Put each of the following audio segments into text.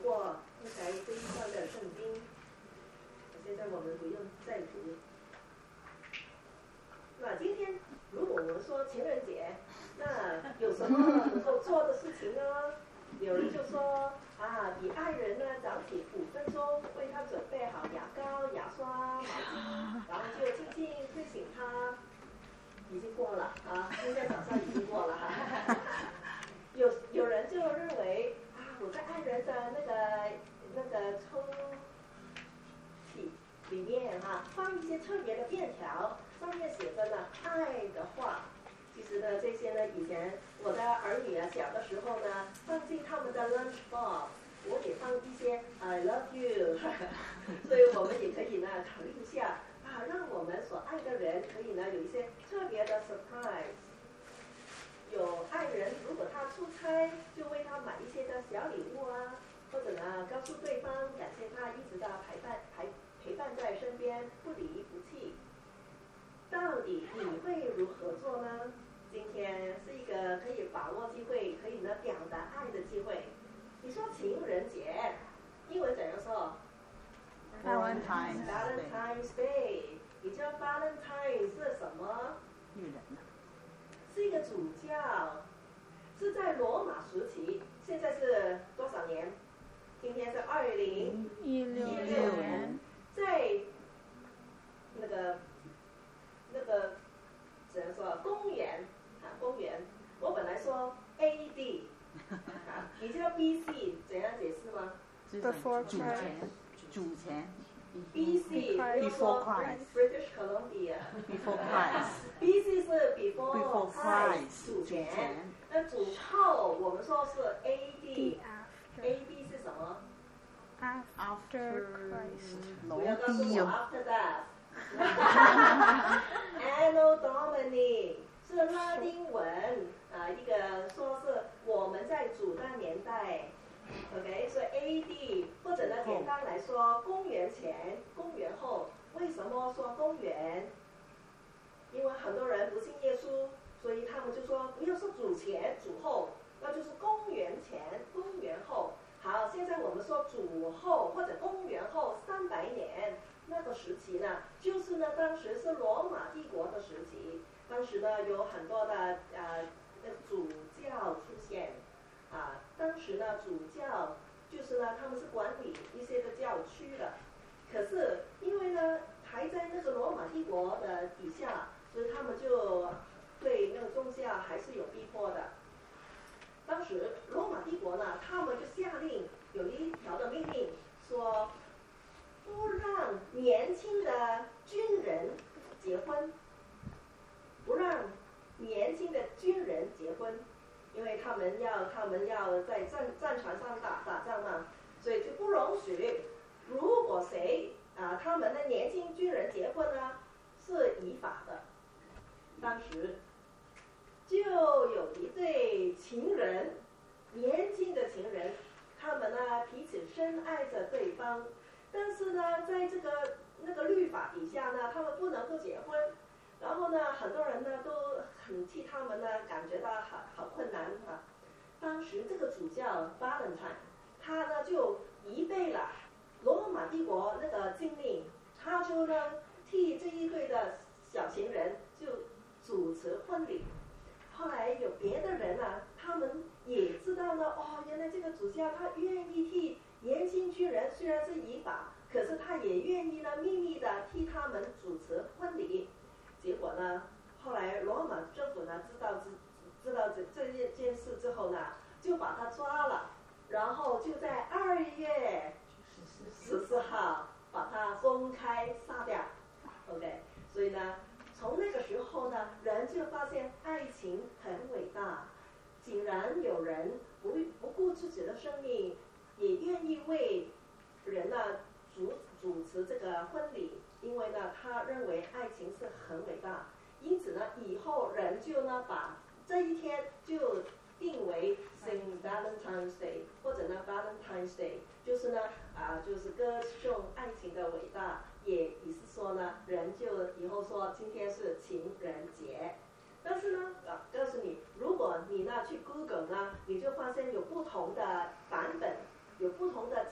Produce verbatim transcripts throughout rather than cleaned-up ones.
过刚才这一段的圣经，现在我们不用再读。那今天如果我们说情人节，那有什么能够做的事情呢？有人就说啊，比爱人呢早起五分钟，为他准备好牙膏、牙刷、毛巾，然后就轻轻推醒他。已经过了啊，今天早上已经过了哈。有有人就认为啊，我在爱人的那个那个抽屉里面哈、啊，放一些特别的便条，上面写着呢爱的话。其实呢，这些呢，以前我的儿女啊小的时候呢，放进他们的 lunch box， 我也放一些 I love you， 所以我们也可以呢考虑一下啊，让我们所爱的人可以呢有一些特别的 surprise。有爱人如果他出差，就为他买一些的小礼物啊，或者呢告诉对方感谢他一直的陪伴陪陪伴在身边，不离不弃。到底你会如何做呢？今天是一个可以把握机会，可以呢表达爱的机会。你说情人节，英文怎样说 ？Valentine's Valentine's Day。你知道 Valentine 是什么？ 女人呢？ 是一个主教，是在罗马时期，现在是多少年？今天是二零一六年，在那个那个怎样说？公元啊，公元。我本来说 A D 啊，你知道 B C 怎样解释吗 ？Before 主前，主前。 B C 比如说 British Columbia。Before Christ。B C 是 Before Before Christ 主前。那主后我们说是 A D。A D 是什么 ？After Christ。 不要告诉我 After that。Anno Domini 是拉丁文啊，一个说是我们在主的年代。OK， 所以 A D 或者呢，简单来说，公元前、公元后。为什么说公元？因为很多人不信耶稣，所以他们就说不要说主前、主后，那就是公元前、公元后。好，现在我们说主后或者公元后三百年那个时期呢，就是呢当时是罗马帝国的时期，当时呢有很多的呃主教出现。啊，当时呢，主教就是呢，他们是管理一些个教区的，可是因为呢还在那个罗马帝国的底下，所以他们就对那个宗教还是有逼迫的。当时罗马帝国呢，他们就下令有一条的命令说，不让年轻的军人结婚，不让年轻的军人结婚。因为他们要他们要在战战场上打打仗嘛，所以就不容许。如果谁啊他们的年轻军人结婚呢，是违法的。当时就有一对情人，年轻的情人，他们呢彼此深爱着对方，但是呢在这个那个律法底下呢，他们不能够结婚。然后呢，很多人呢都很替他们呢感觉到好好困难啊。当时这个主教 Valentine， 他呢就违背了罗马帝国那个禁令，他就呢替这一对的小情人就主持婚礼。后来有别的人啊，他们也知道呢，哦，原来这个主教他愿意替年轻军人，虽然是违法，可是他也愿意呢秘密的替他们主持婚礼。结果呢，后来罗马政府呢知道知知道这这件事之后呢，就把他抓了，然后就在二月十四号把他公开杀掉。OK， 所以呢，从那个时候呢，人就发现爱情很伟大，竟然有人不不顾自己的生命，也愿意为人呢主主持这个婚礼。因为呢，他认为爱情是很伟大，因此呢，以后人就呢把这一天就定为 Saint Valentine's Day， 或者呢 Valentine's Day， 就是呢啊，就是歌颂爱情的伟大，也也是说呢，人就以后说今天是情人节。但是呢，啊，告诉你，如果你呢去 Google 呢，你就发现有不同的版本，有不同的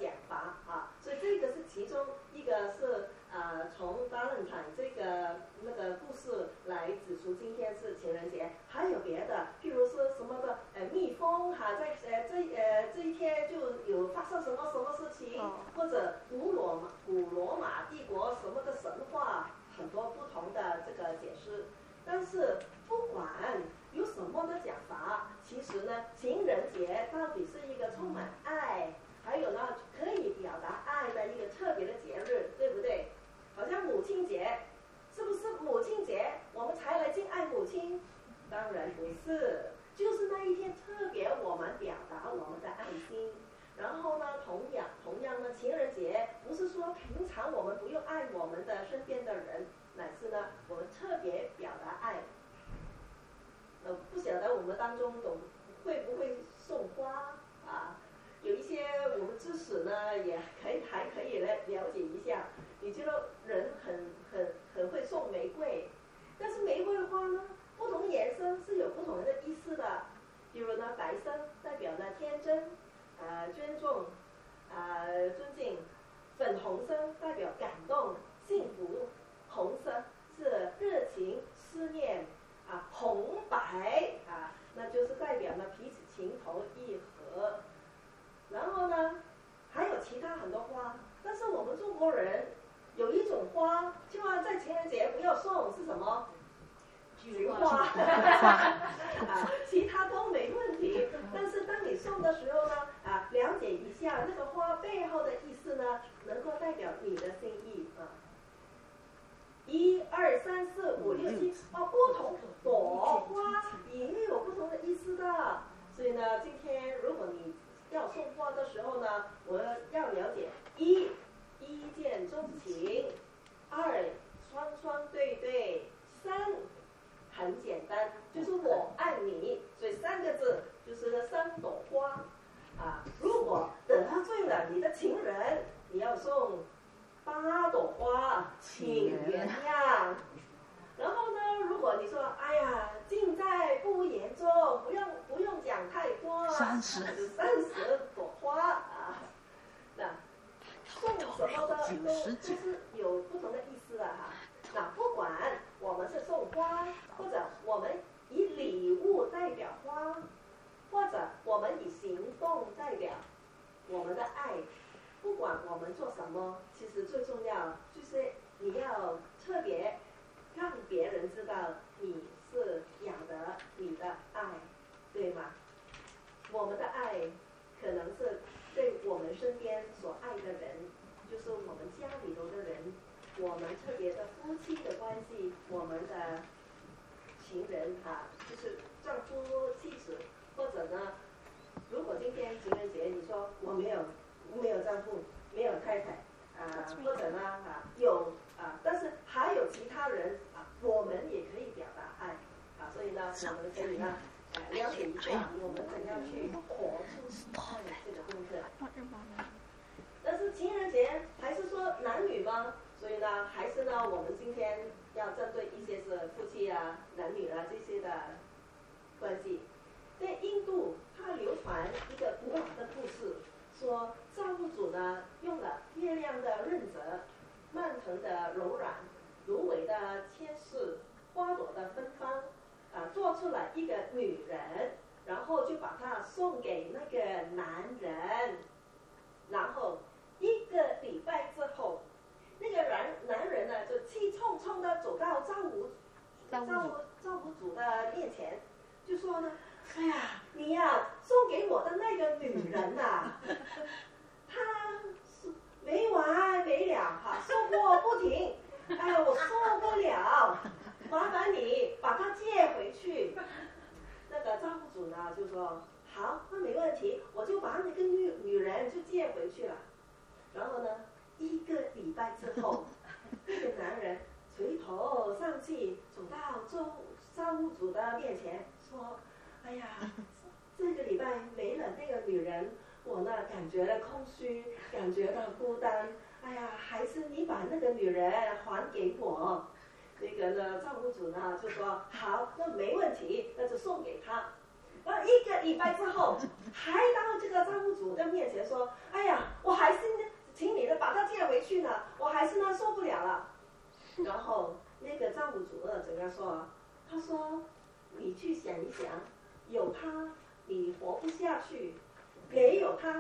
有发生什么什么事情，或者古罗马古罗马帝国什么的神话，很多不同的这个解释。但是不管有什么的讲法，其实呢，情人节到底是一个充满爱，还有呢可以表达爱的一个特别的节日，对不对？好像母亲节，是不是母亲节我们才来敬爱母亲？当然不是，就是那一天特别我们表达我们的爱心。然后呢，同样同样呢，情人节不是说平常我们不用爱我们的身边的人，乃是呢我们特别表达爱。呃，不晓得我们当中懂会不会送花啊？有一些我们知识呢，也可以还可以来了解一下。你知道人很很很会送玫瑰，但是玫瑰花呢，不同颜色是有不同的意思的。比如呢，白色代表呢天真，呃尊重，呃尊敬；粉红色代表感动、幸福；红色是热情、思念。啊，红白啊，那就是代表呢彼此情投意合。然后呢，还有其他很多花，但是我们中国人有一种花，千万在情人节不要送，是什么？菊花。啊，其他都没问题。但是当你送的时候呢，啊，了解一下那个花背后的意思呢，能够代表你的心意啊。一二三四五六七，哦，不同朵花也有不同的意思的。所以呢，今天如果你要送花的时候呢，我要了解一一见钟情，二双双对对，三很简单，就是我爱你，所以三个字就是三朵花啊。如果得罪了你的情人，你要送八朵花，请原谅。然后呢，如果你说，哎呀，尽在不言中，不用不用讲太多， 三十， 三十朵花啊。那送什么的都都是有不同的意思的哈。那不管我们是送花，或者我们以礼物代表花，或者我们以行动代表我们的爱。不管我们做什么，其实最重要就是你要特别让别人知道你是表达你的爱，对吗？我们的爱可能是对我们身边所爱的人，就是我们家里头的人，我们特别的夫妻的关系，我们的情人啊，就是丈夫妻子，或者呢，如果今天情人节你说我没有没有丈夫，没有太太，啊、呃，或者呢啊有啊，但是还有其他人啊，我们也可以表达爱啊，所以呢，我们可以呢，呃，了解一下我们怎样去活出爱这个部分。但是情人节还是说男女吗？所以呢，还是呢，我们今天要针对一些是夫妻啊、男女啊这些的关系。在印度，它流传一个古老的故事。说造物主呢用了月亮的润泽、蔓藤的柔软、芦苇的纤细、花朵的芬芳，啊，做出了一个女人，然后就把它送给那个男人。然后一个礼拜之后，那个男男人呢就气冲冲的走到造物造物造物主的面前，就说呢。哎呀，你呀、啊，送给我的那个女人呐、啊，她没完没了哈、啊，说过不停。哎呀，我受不了，麻烦你把她接回去。那个造物主呢就说好，那没问题，我就把那个女女人就接回去了。然后呢，一个礼拜之后，那个男人垂头丧气走到造造物主的面前说。哎呀，这个礼拜没了那个女人，我呢感觉到空虚，感觉到孤单。哎呀，还是你把那个女人还给我。那个呢，造物主呢就说好，那没问题，那就送给他。然后一个礼拜之后，还到这个造物主的面前说，哎呀，我还是请你呢把他接回去呢，我还是呢受不了了。然后那个造物主呢怎样说？他说，你去想一想。有他，你活不下去；没有他，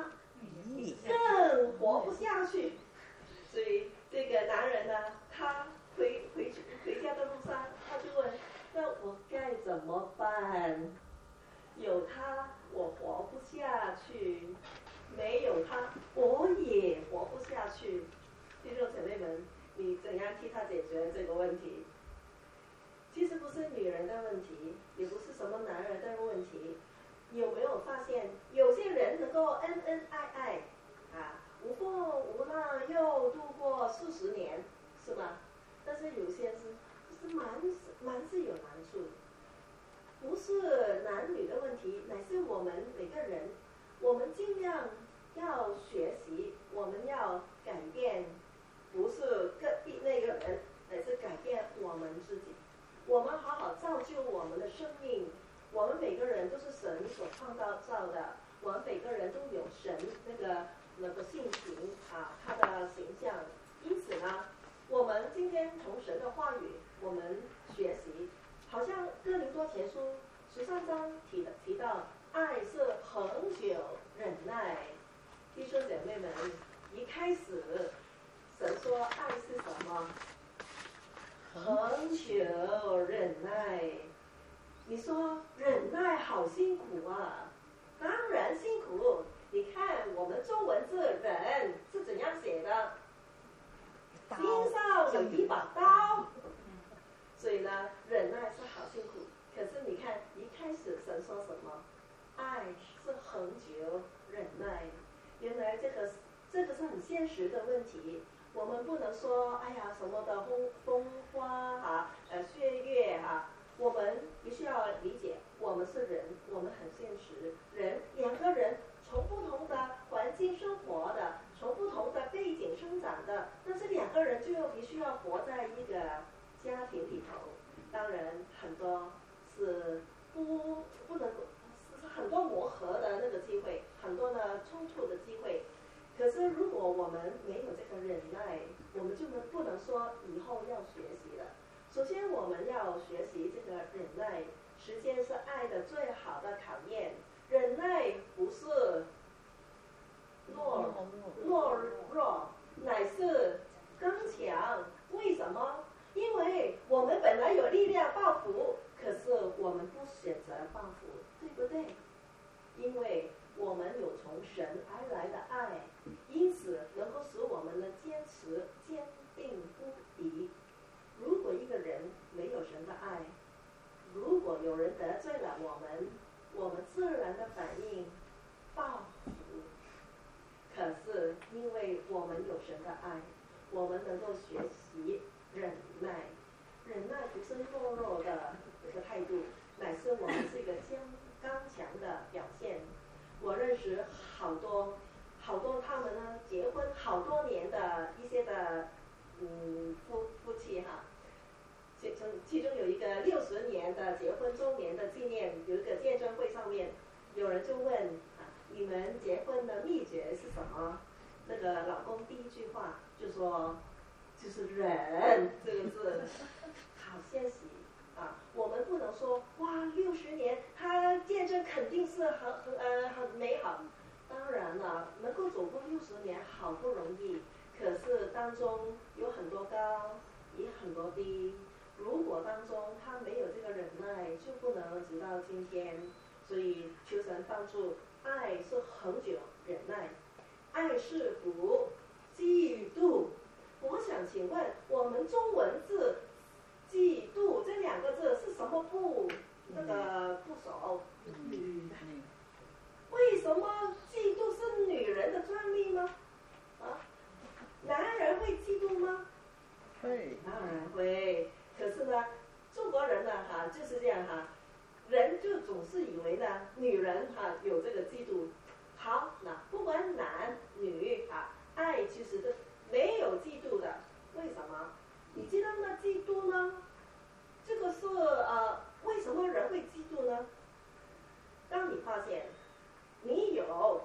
更活不下去。所以这个男人呢，他回回去回家的路上，他就问：那我该怎么办？有他我活不下去，没有他我也活不下去。弟兄姐妹们，你怎样替他解决这个问题？其实不是女人的问题，也不是什么男人的问题。有没有发现，有些人能够恩恩爱爱啊，无风无浪又度过数十年，是吗？但是有些是是蛮蛮是有难处的。不是男女的问题，乃是我们每个人，我们尽量要学习，我们要改变，不是个那个人，乃是改变我们自己。我们好好造就我们的生命。我们每个人都是神所创造造的，我们每个人都有神那个那个性情啊，他的形象。因此呢，我们今天从神的话语，我们学习。好像哥林多前书十三章提的提到，爱是恒久忍耐。弟兄姐妹们，一开始神说爱是什么？恒久忍耐。你说忍耐好辛苦啊，当然辛苦。你看我们中文字忍是怎样写的？心上有一把刀。所以呢，忍耐是好辛苦。可是你看，一开始神说什么？爱是恒久忍耐。原来这个这个是很现实的问题。我们不能说，哎呀，什么的风风花啊，呃，岁月啊。我们必须要理解，我们是人，我们很现实。人两个人从不同的环境生活的，从不同的背景生长的，但是两个人就必须要活在一个家庭里头。当然很多是不不能是很多磨合的那个机会，很多的冲突的机会。可是如果我们没有这个忍耐，我们就能不能说以后要学习了。首先我们要学习这个忍耐，时间是爱的最好的考验。忍耐不是懦懦弱，乃是刚强。为什么？因为我们本来有力量报复，可是我们不选择报复，对不对？因为我们有从神而来的爱，因此能够使我们的坚持坚定不移。如果一个人没有神的爱，如果有人得罪了我们，我们自然的反应报复。可是因为我们有神的爱，我们能够学习忍耐。忍耐不是懦弱的一个态度，乃是我们是一个坚刚强的表现。我认识好多好多他们呢结婚好多年的一些的嗯夫夫妻哈。其中其中有一个六十年的结婚周年的纪念，有一个见证会上面，有人就问啊，你们结婚的秘诀是什么？那个老公第一句话就说，就是忍这个字，好现实啊！我们不能说哇，六十年，他见证肯定是很很呃很美好。当然了，能够走过六十年好不容易，可是当中有很多高，也很多低。如果当中他没有这个忍耐，就不能直到今天。所以求神帮助，爱是恒久忍耐，爱是不嫉妒。我想请问，我们中文字嫉妒这两个字是什么部？那个部首？女的。为什么嫉妒是女人的专利吗？啊，男人会嫉妒吗？ 会， 当然会。可是呢，中国人呢哈、啊、就是这样哈、啊，人就总是以为呢女人哈、啊、有这个嫉妒。好，那不管男女啊，爱其实都没有嫉妒的。为什么？你知道那嫉妒呢？这个是呃，为什么人会嫉妒呢？当你发现你有，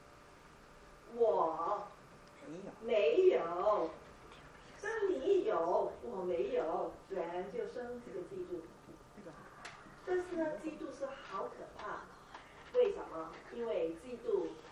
我没有。当你有我没有，人就生这个嫉妒。但是呢，嫉妒是好可怕。为什么？因为嫉妒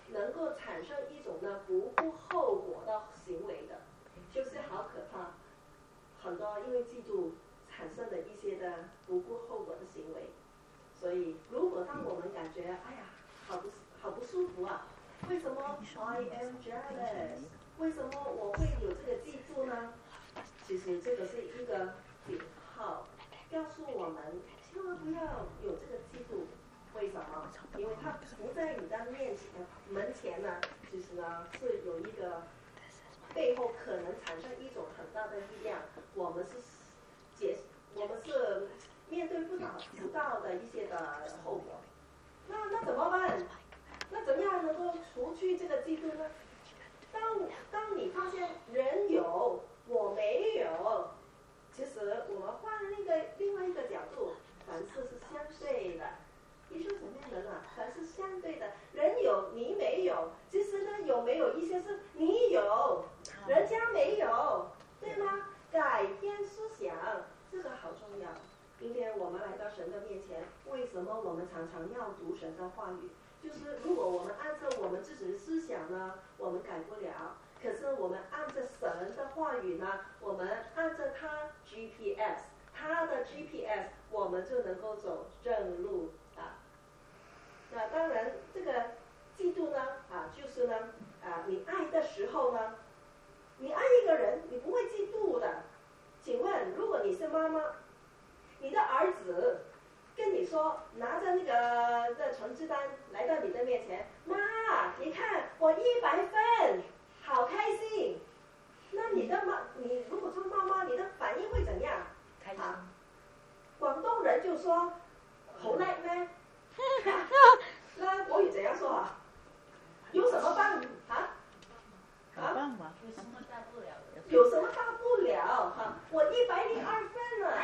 能够产生一种呢不顾后果的行为的，就是好可怕。很多因为嫉妒产生的一些的不顾后果的行为。所以如果当我们感觉哎呀好不好不舒服啊，为什么 I am jealous， 为什么我会有这个嫉妒呢？其实这个是一个警号，告诉我们千万不要有这个嫉妒。为什么？因为它不在你的面前门前呢，其实呢是有一个背后可能产生一种很大的力量，我们是解，我们是面对不到不到的一些的后果。那那怎么办？那怎么样能够除去这个嫉妒呢？当当你发现人有我没有，其实我们换那个另外一个角度，凡事是相对的。艺术什么样的人啊？凡是相对的，人有你没有，其实呢有没有一些是你有，人家没有，对吗？改变思想，这个好重要。今天我们来到神的面前，为什么我们常常要读神的话语？就是如果我们按照我们自己的思想呢，我们改不了。可是我们按照神的话语呢，我们按照他 G P S， 他的 G P S， 我们就能够走正路啊。那当然，这个嫉妒呢，啊，就是呢，啊，你爱的时候呢，你爱一个人，你不会嫉妒的。请问，如果你是妈妈，你的儿子跟你说，拿着那个的成绩单来到你的面前，妈，你看我一百分，好开心。那你的妈，你如果做妈妈，你的反应会怎样？ 开心。 啊、广东人就说好叻咩？那国语怎样说啊？有什么办啊？ 好棒吧？ 有什么大不了的？ 有什么大不了？哈、啊，我一百零二分了。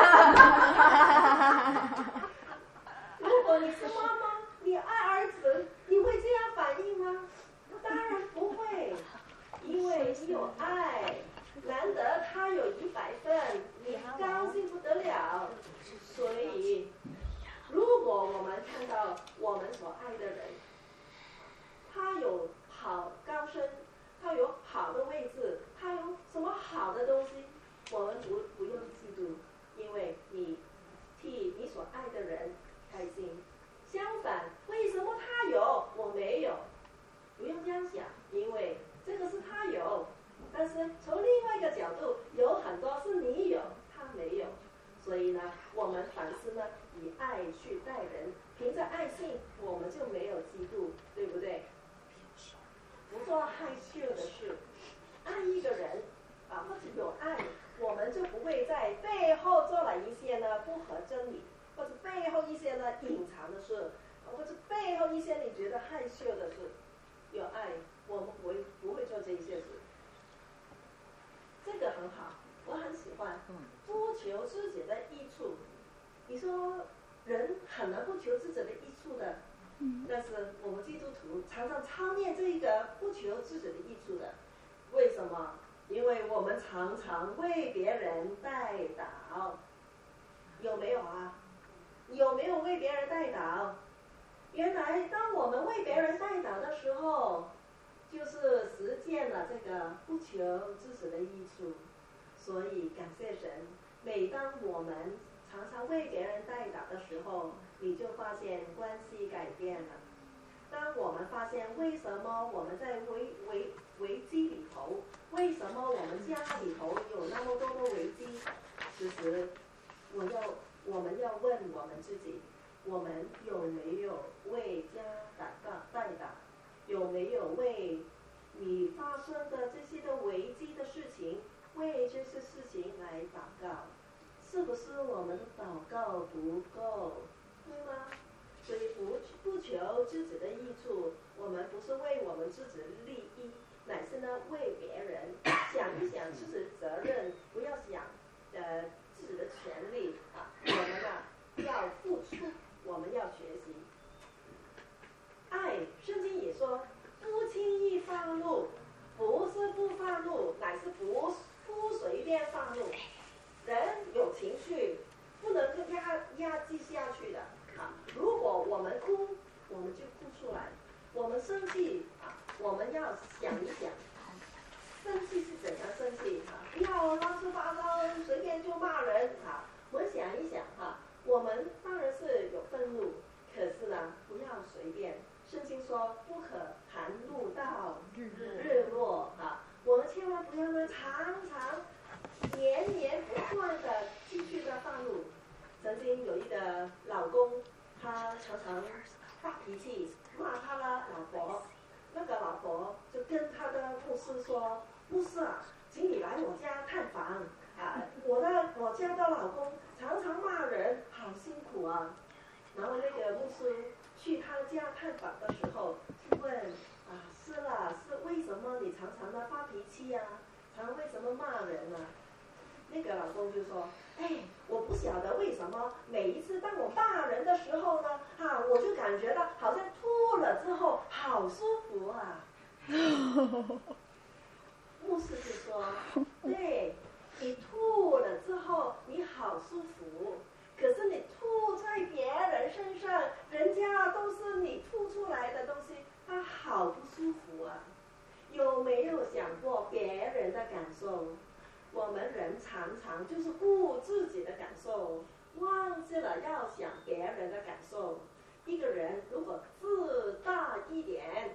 如果你是妈妈，你爱儿子，你会这样反应吗？当然不会，因为你有爱。难得他有一百分，你高兴不得了。所以，如果我们看到我们所爱的人，他有好高升，他有好的位置，他有什么好的东西，我们不不用嫉妒，因为你替你所爱的人开心。相反，为什么他有我没有？不用这样想，因为这个是他有，但是从另外一个角度，有很多是你有，他没有。所以呢，我们凡事呢以爱去待人，凭着爱心，我们就没有嫉妒，对不对？不做害羞的事，爱一个人啊，或者有爱，我们就不会在背后做了一些呢不合真理，或者背后一些呢隐藏的事，或者背后一些你觉得害羞的事。有爱，我们不会不会做这些事。这个很好，我很喜欢。不求自己的益处，你说人很难不求自己的益处的。但是我们基督徒常常操练这一个不求自己的益处的，为什么？因为我们常常为别人代祷，有没有啊？有没有为别人代祷？原来当我们为别人代祷的时候，就是实践了这个不求自己的益处。所以感谢神，每当我们常常为别人代祷的时候，你就发现关系改变了。当我们发现为什么我们在危危危机里头，为什么我们家里头有那么多的危机，其实我要我们要问我们自己，我们有没有为家祷告代祷？有没有为你发生的这些的危机的事情，为这些事情来祷告？是不是我们的祷告不够，对吗？所以不不求自己的益处，我们不是为我们自己的利益，乃是呢为别人想一想自己的责任，不要想呃自己的权利啊。我们啊要付出，我们要学习。爱，圣经也说，不轻易发怒，不是不发怒，乃是不不随便发怒。人有情绪，不能够压压制下去的啊！如果我们哭，我们就哭出来；我们生气， 想一想，生气是怎样生气啊？不要乱七八糟，随便就骂人啊！我们想一想哈，我们当然是有愤怒，可是呢，不要随便。圣经说不可含怒到日落啊！我们千万不要呢常常连绵不断的继续的发怒。曾经有一个老公，他常常发脾气，骂他的老婆。那个老婆就跟他的牧师说：“牧师啊，请你来我家探访啊！我的我家的老公常常骂人，好辛苦啊。”然后那个牧师去他家探访的时候，就问啊，是啦，是为什么你常常的发脾气呀、啊？常为什么骂人呢、啊？那个老公就说：“哎，我不晓得为什么每一次当我骂人的时候呢，啊，我就感觉到好像吐了之后好舒服啊。”牧师就说：“对，你吐了之后你好舒服。”可是你吐在别人身上，人家都是你吐出来的东西，他好不舒服啊！有没有想过别人的感受？我们人常常就是顾自己的感受，忘记了要想别人的感受。一个人如果自大一点，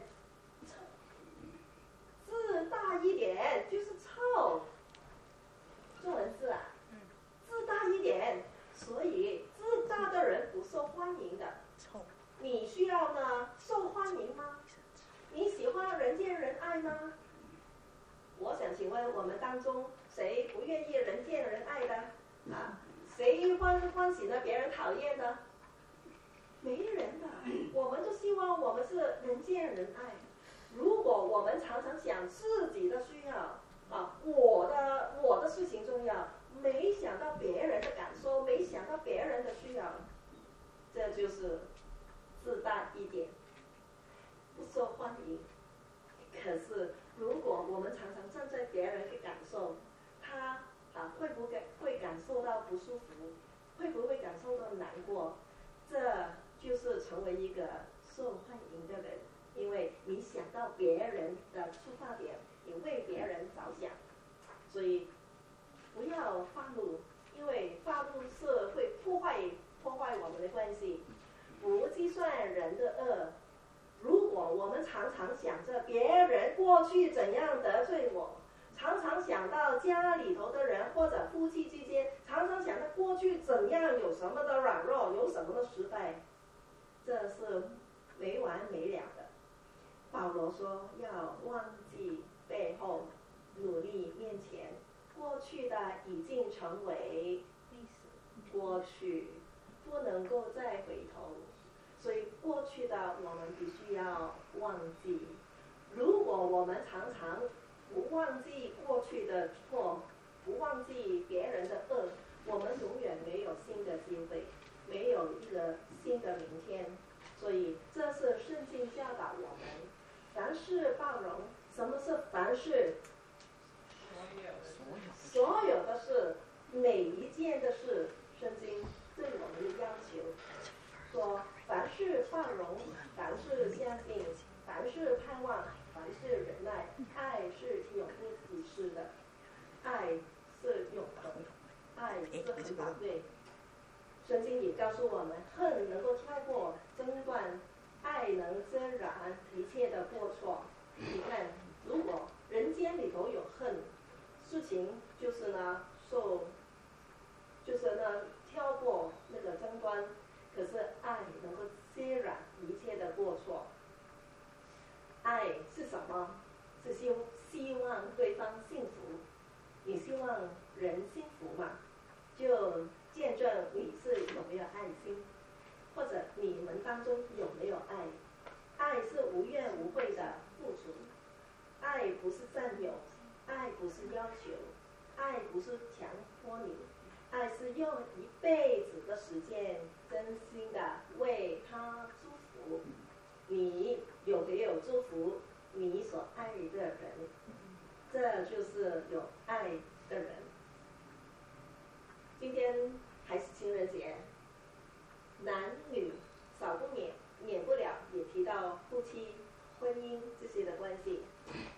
自大一点就是臭，中文字啊，自大一点。所以自大的人不受欢迎的。你需要呢受欢迎吗？你喜欢人见人爱吗？我想请问我们当中谁不愿意人见人爱的啊？谁欢欢喜的别人讨厌的？没人的。我们就希望我们是人见人爱。如果我们常常想自己的需要啊，我的我的事情重要，没想到别人的感受，没想到别人的需要，这就是自大一点，不受欢迎。可是如果我们常常站在别人的感受，他啊会不会会感受到不舒服，会不会感受到难过？这就是成为一个受欢迎的人，因为你想到别人的出发点，你为别人着想，所以不要发怒，因为发怒是会破坏破坏我们的关系。不计算人的恶，如果我们常常想着别人过去怎样得罪我，常常想到家里头的人或者夫妻之间，常常想到过去怎样有什么的软弱，有什么的失败，这是没完没了的。保罗说要忘记背后，努力面前，过去的已经成为历史，过去不能够再回头，所以过去的我们必须要忘记。如果我们常常不忘记过去的错，不忘记别人的恶，我们永远没有新的机会，没有一个新的明天。所以这是圣经教导我们，凡事包容。什么是凡事？所有的事，每一件的事，圣经对我们的要求说，凡事包容，凡事相信，凡事盼望，凡事忍耐，爱是永不止息的，爱是永恒，爱是很宝贵。圣经也告诉我们，恨能够跳过争端，爱能遮染一切的过错。你看，如果人间里头有恨，事情就是呢受，就是呢跳过那个争端，可是爱能够遮染一切的过错。爱是什么？是希希望对方幸福。你希望人幸福嘛？就见证你是有没有爱心，或者你们当中有没有爱。爱是无怨无悔的付出，爱不是占有，爱不是要求，爱不是强迫你，爱是用一辈子的时间真心的为他祝福。你有没有祝福你所爱的人？这就是有爱的人。今天还是情人节，男女少不免免不了也提到夫妻、婚姻这些的关系。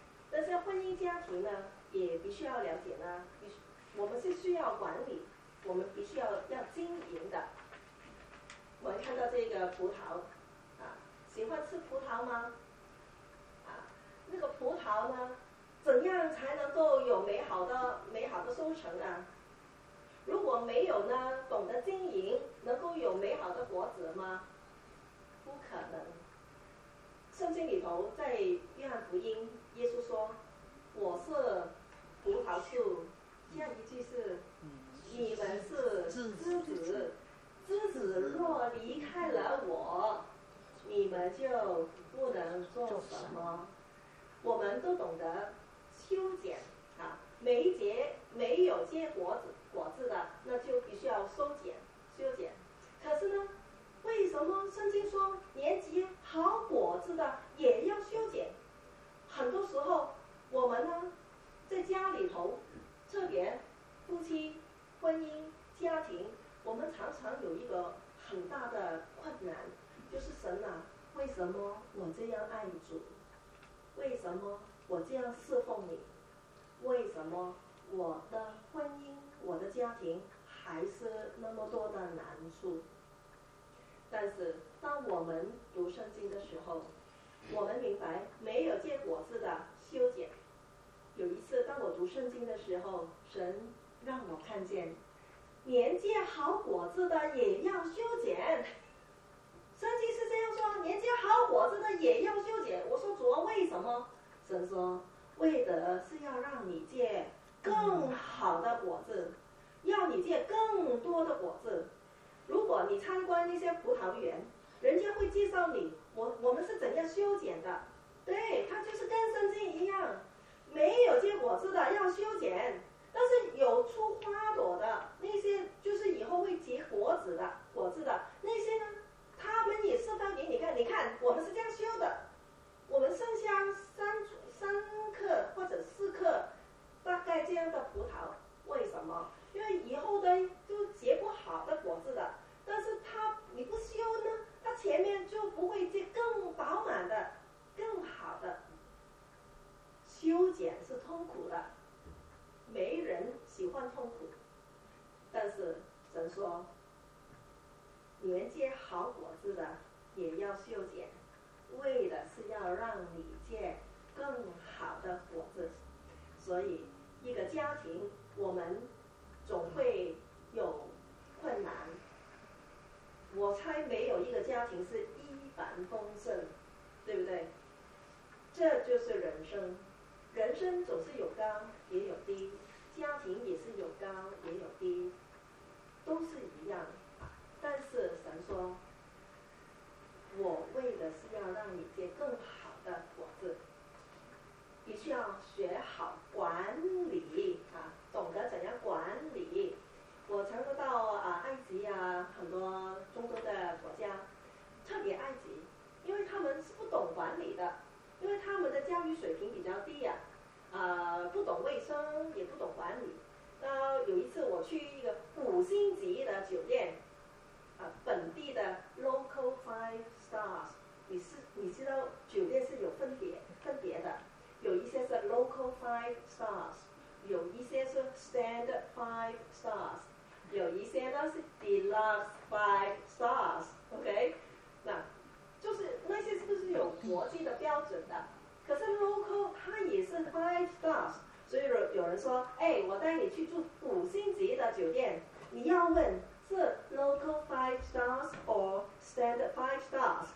姻家庭呢，也必须要了解呢，必须我们是需要管理，我们必须要要经营的。我们看到这个葡萄，啊，喜欢吃葡萄吗？啊，那个葡萄呢，怎样才能够有美好的美好的收成啊？如果没有呢，懂得经营，能够有美好的果子吗？不可能。圣经里头，在约翰福音，耶稣说：“我是葡萄树。”下一句是：“你们是枝子，枝子若离开了我，你们就不能做什么。”我们都懂得修剪啊，每一节没有结果子果子的，那就必须要收剪修剪。可是呢，为什么圣经说年结好果子的也要修剪？很多时候我们呢，在家里头，特别夫妻、婚姻、家庭，我们常常有一个很大的困难，就是神啊，为什么我这样爱主？为什么我这样侍奉你？为什么我的婚姻、我的家庭还是那么多的难处？但是当我们读圣经的时候，我们明白没有结果子的修剪。有一次当我读圣经的时候，神让我看见年结好果子的也要修剪。圣经是这样说，年结好果子的也要修剪。我说主啊，为什么？神说，为的是要让你结更好的果子，要你结更多的果子。如果你参观那些葡萄园，人家会介绍你，我我们是怎样修剪的。对，它就是跟圣经一样，没有结果子的要修剪，但是有出花朵的那些，就是以后会结果子的果子的那些呢，他们也示范给你看。你看，我们是这样修的，我们剩下三三克或者四克，大概这样的葡萄。为什么？因为以后的就结果好的果子的，但是它你不修呢，它前面就不会结更饱满的、更好的。修剪是痛苦的，没人喜欢痛苦，但是神说，年结好果子的也要修剪，为的是要让你结更好的果子。所以一个家庭，我们总会有困难。我猜没有一个家庭是一帆风顺，对不对？这就是人生，人生总是有高也有低，家庭也是有高也有低，都是一样。但是神说，我为的是要让你结更好的果子，必须要学好管理啊，懂得怎样管理。我常常到啊埃及啊，很多中东的国家，特别埃及，因为他们是不懂管理的，因为他们的教育水平比较低呀、啊，呃，不懂卫生，也不懂管理。那有一次我去一个五星级的酒店，啊，本地的 local five stars， 你是你知道酒店是有分别分别的，有一些是 local five stars， 有一些是 standard five stars， 有一些呢是 deluxe five stars，OK， 那就是那些是不是有国际的标准的？可是 local 它也是 five stars， 所以有有人说，哎，我带你去住五星级的酒店，你要问是 local five stars or standard five stars，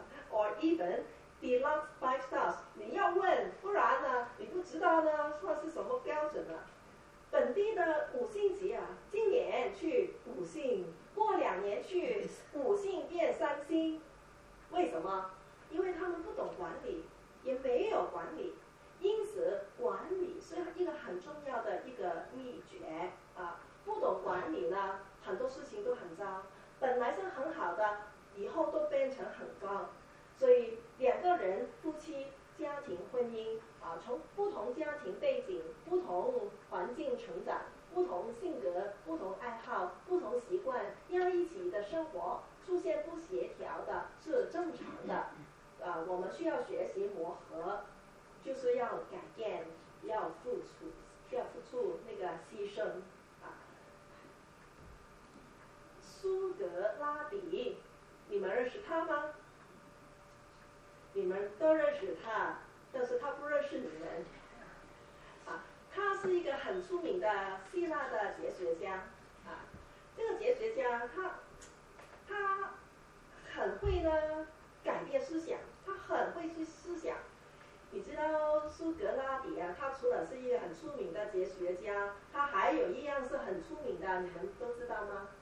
or even deluxe five stars， 你要问，不然呢，你不知道呢，说是什么标准啊？本地的五星级啊，今年去五星，过两年去五星变三星，为什么？因为他们不懂管理，也没有管理，因此管理是一个很重要的一个秘诀啊。不懂管理呢，很多事情都很糟，本来是很好的，以后都变成很糟。所以两个人夫妻家庭婚姻啊，从不同家庭背景、不同环境成长、不同性格、不同爱好、不同习惯，要一起的生活，出现不协调的是正常的。啊，我们需要学习磨合，就是要改变，要付出，要付出那个牺牲啊。苏格拉底，你们认识他吗？你们都认识他，但是他不认识你们。啊，他是一个很出名的希腊的哲学家。啊，这个哲学家他他很会呢改变思想，他很会去思想。你知道苏格拉底啊，他除了是一个很出名的哲学家，他还有一样是很出名的，你们都知道吗？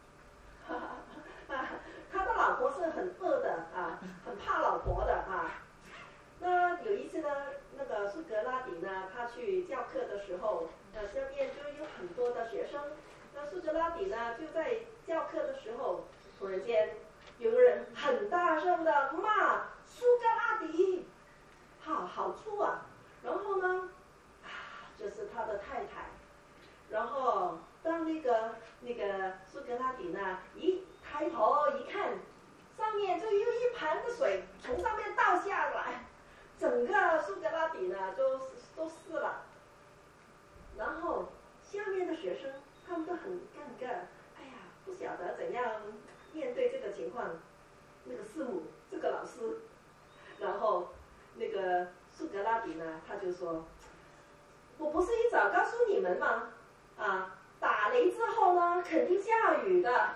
他的老婆是很恶的啊，很怕老婆的啊。那有一次呢，那个苏格拉底呢，他去教课的时候，呃，下面就有很多的学生。那苏格拉底呢，就在教课的时候，突然间有个人很大声的骂苏格拉底，好好粗啊！然后呢，啊，这是他的太太。然后当那个那个苏格拉底呢，一抬头一看，上面就有一盘的水从上面倒下来，整个苏格拉底呢都都湿了。然后下面的学生他们都很尴尬，哎呀，不晓得怎样面对这个情况。那个师母，这个老师，然后那个苏格拉底呢，他就说：“我不是一早告诉你们吗？啊，打雷之后呢，肯定下雨的。”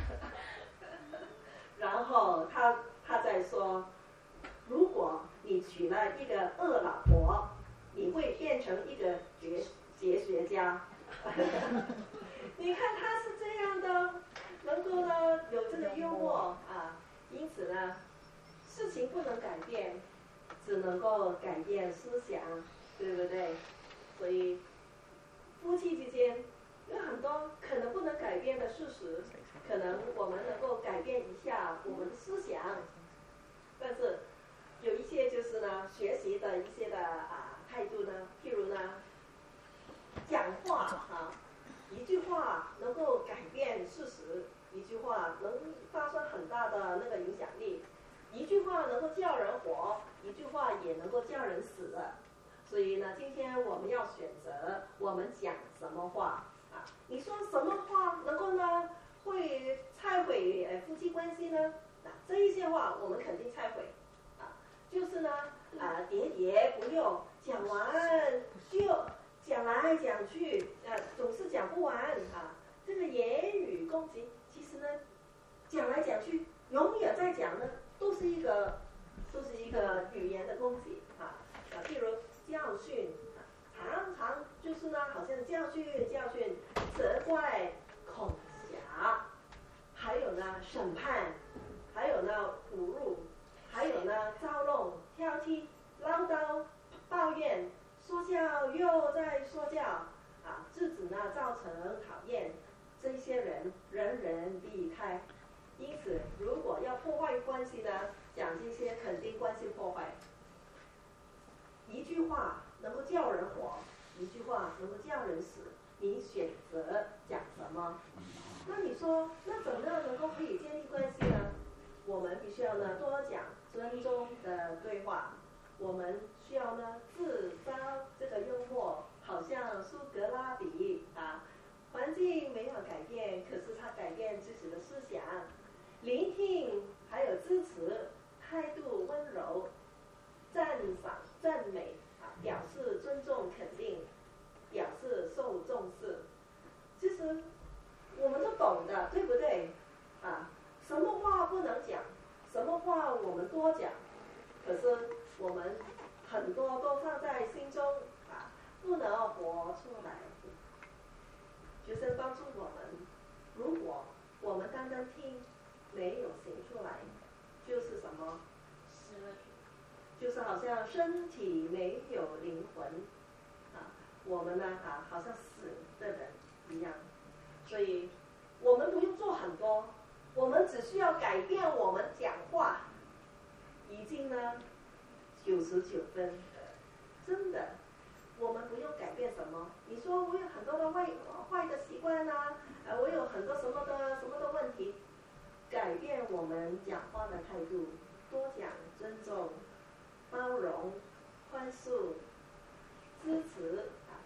然后他他在说，如果你娶了一个恶老婆，你会变成一个哲哲学家。你看他是这样的，能够呢有这个幽默啊，因此呢，事情不能改变，只能够改变思想，对不对？所以夫妻之间有很多可能不能改变的事实，可能我们能够改变一下我们的思想，但是有一些就是呢，学习的一些的啊态度呢，譬如呢，讲话啊，一句话能够改变事实，一句话能发生很大的那个影响力，一句话能够叫人活，一句话也能够叫人死的。所以呢，今天我们要选择我们讲什么话啊？你说什么话能够呢会拆毁呃夫妻关系呢？啊，这一些话我们肯定拆毁啊，就是呢啊喋喋不休，讲完就讲来讲去，啊总是讲不完啊。这个言语攻击，其实呢讲来讲去，永远在讲呢，都是一个都是一个语言的攻击啊啊，譬如。教训，常常就是呢，好像教训、教训、责怪、恐吓，还有呢审判，还有呢侮辱，还有呢嘲弄、挑剔、唠叨、抱怨、说教又在说教，啊，制止呢造成讨厌，这些人人人避开。因此，如果要破坏关系呢，讲这些肯定关系破坏。一句话能够叫人活，一句话能够叫人死，你选择讲什么？那你说，那怎么样能够可以建立关系呢？我们必须要呢多讲尊重的对话，我们需要呢自招这个幽默，好像苏格拉底啊，环境没有改变，可是他改变自己的思想，聆听还有支持，态度温柔。赞赏、赞美啊，表示尊重、肯定，表示受重视。其实我们都懂的，对不对？啊，什么话不能讲，什么话我们多讲，可是我们很多都放在心中啊，不能活出来。学生帮助我们，如果我们单单听，没有行出来，就是什么？就是好像身体没有灵魂啊，我们呢啊好像死的人一样，所以我们不用做很多，我们只需要改变我们讲话，已经呢九十九分，真的，我们不用改变什么。你说我有很多的坏坏的习惯啊，呃，我有很多什么的什么的问题，改变我们讲话的态度，多讲尊重。包容、宽恕、支持、啊、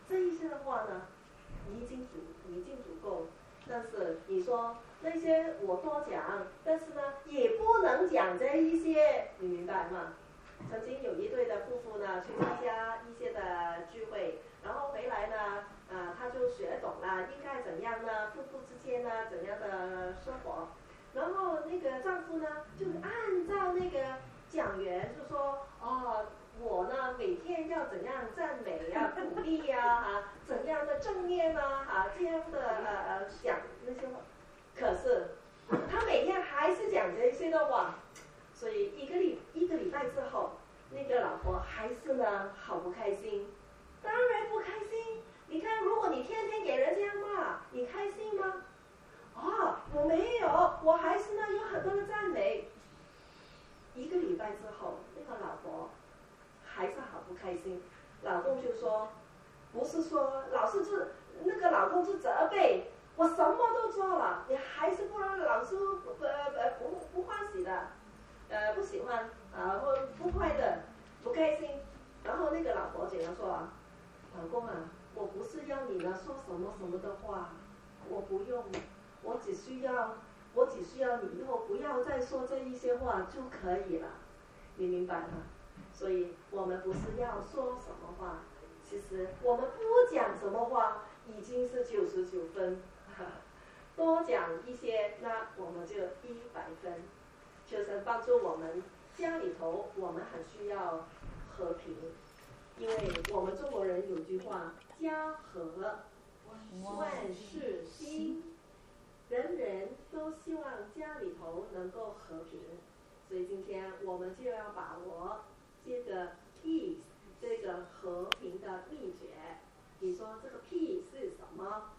这一些的话呢，已经足已经足够。但是你说那些我多讲，但是呢也不能讲这一些，你明白吗？曾经有一对的夫妇呢去参加一些的聚会，然后回来呢，啊，他就学懂了应该怎样呢，夫妇之间呢怎样的生活。然后那个丈夫呢就按照那个讲员就说，哦，我呢每天要怎样赞美啊、鼓励呀、啊，啊，怎样的正面啊，啊这样的呃呃讲那些话。可是他每天还是讲这些的话，所以一个礼一个礼拜之后，那个老婆还是呢好不开心。当然不开心。你看，如果你天天给人这样骂，你开心吗？哦，我没有，我还是呢有很多的赞美。一个礼拜之后，那个老婆还是好不开心。老公就说，不是说老是是那个老公就责备我什么都做了，你还是不让老是不呃不不欢喜的，呃不喜欢啊或不快乐，不开心。然后那个老婆怎样说啊？老公啊，我不是要你呢说什么什么的话，我不用，我只需要我只需要你以后不要再说这一些话就可以了，你明白吗？所以我们不是要说什么话，其实我们不讲什么话已经是九十九分，多讲一些，那我们就一百分。就是帮助我们家里头，我们很需要和平，因为我们中国人有句话，家和万事兴，人人都希望家里头能够和平，所以今天我们就要把握这个 peace 这个和平的秘诀。你说这个 P 是什么？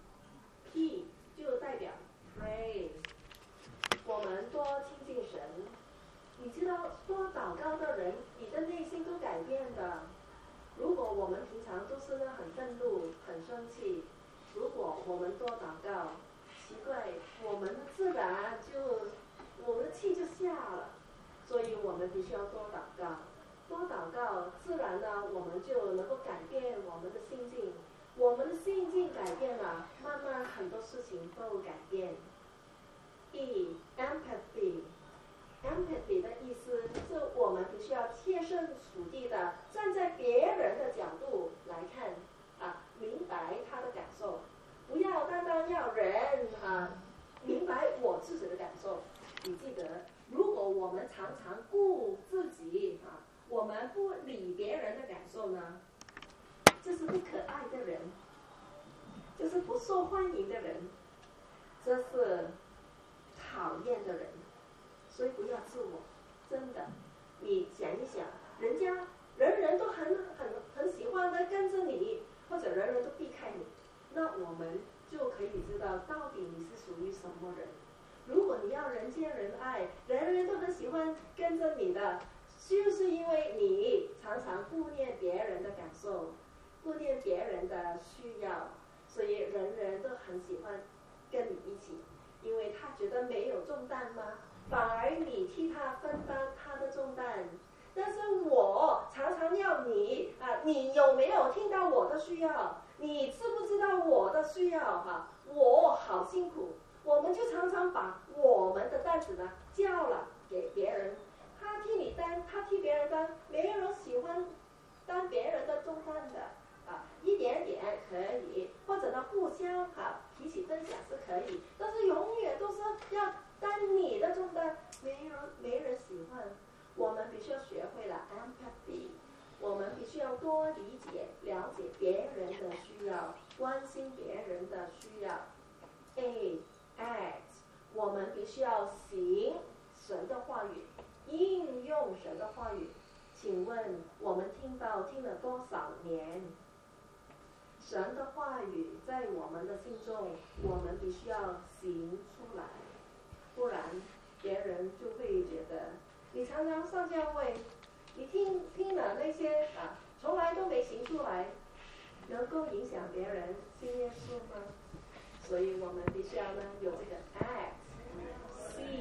P 就代表 pray， 我们多亲近神。你知道多祷告的人，你的内心都改变的。如果我们平常都是呢很愤怒、很生气，如果我们多祷告，奇怪，我们自然就我们的气就下了。所以我们必须要多祷告，多祷告，自然呢我们就能够改变我们的心境。我们的心境改变了，慢慢很多事情都改变。E empathy。empathy 的意思是我们必须要切身处地的站在别人的角度来看啊，明白他的感受，不要单单要人啊明白我自己的感受。你记得，如果我们常常顾自己啊，我们不理别人的感受呢，这是不可爱的人，这是不受欢迎的人，这是讨厌的人。所以不要自我，真的，你想一想，人家人人都很很很喜欢的跟着你，或者人人都避开你，那我们就可以知道到底你是属于什么人。如果你要人见人爱，人人都很喜欢跟着你的，就是因为你常常顾念别人的感受，顾念别人的需要，所以人人都很喜欢跟你一起，因为他觉得没有重担吗？反而你替他分担他的重担。但是我常常要你啊，你有没有听到我的需要？你知不知道我的需要哈？我好辛苦，我们就常常把我们的担子呢交了给别人，他替你担，他替别人担，没有人喜欢担别人的重担的啊，一点点可以，或者呢互相哈提起分享是可以，但是永远都是要担你的重担，没人没人喜欢。我们必须要学会了 empathy， 我们必须要多理解、了解别人的需要，关心别人的需要。A act， 我们必须要行神的话语，应用神的话语。请问我们听到听了多少年？神的话语在我们的心中，我们必须要行出来，不然别人就会觉得你常常上教会，你听听了那些啊，从来都没行出来，能够影响别人信耶稣吗？所以我们必须要呢有这个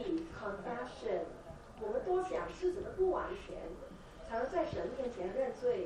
act、see、confession。我们多想自己的不完全，常在神面前认罪。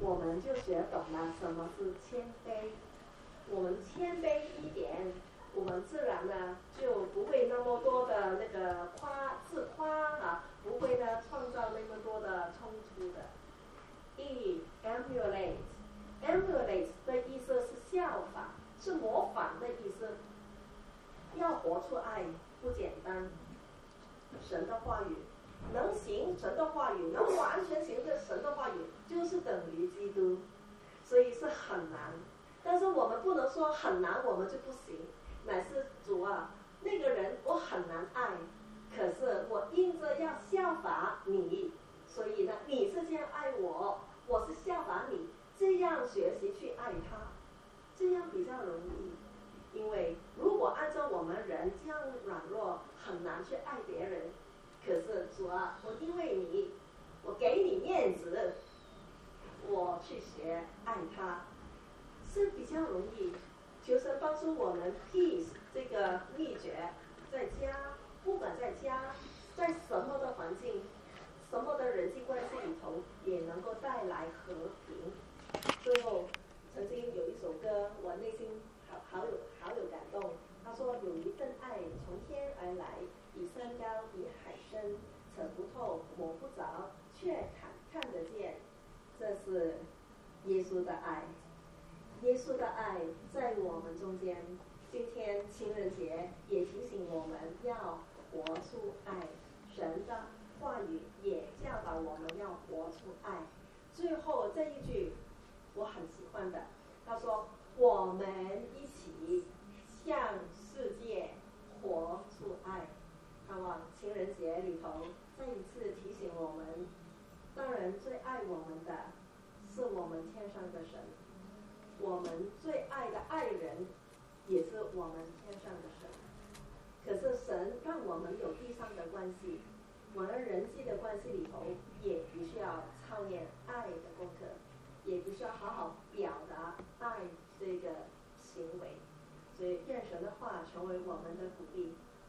我们就学懂了什么是谦卑。我们谦卑一点，我们自然呢就不会那么多的那个夸自夸啊，不会呢创造那么多的冲突的。E emulate emulate 的意思是效法，是模仿的意思。要活出爱不简单，神的话语能行神的话语，能完全行这神的话语，就是等于基督，所以是很难。但是我们不能说很难我们就不行，乃是主啊，那个人我很难爱，可是我因着要效法你，所以呢你是这样爱我，我是效法你，这样学习去爱他，这样比较容易。因为如果按照我们人这样软弱，很难去爱别人。可是主啊，我因为你，我给你面子，我去学爱他，是比较容易。求神帮助我们 peace 这个秘诀，在家，不管在家，在什么的环境，什么的人际关系里头，也能够带来和平。最后，曾经有一首歌，我内心好好有好有感动。他说有一份爱从天而来，比山高，比海深，扯不透，摸不着，却看看得见。这是耶稣的爱。耶稣的爱在我们中间。今天情人节也提醒我们要活出爱，神的话语也教导我们要活出爱。最后这一句我很喜欢的，他说我们一起向世界活出爱。盼望情人节里头再一次提醒我们，当然最爱我们的是我们天上的神，我们最爱的爱人也是我们天上的神。可是神让我们有地上的关系，我们人际的关系里头也必须要操练爱的功课，也必须要好好表达爱这个行为。所以愿神的话成为我们的鼓励，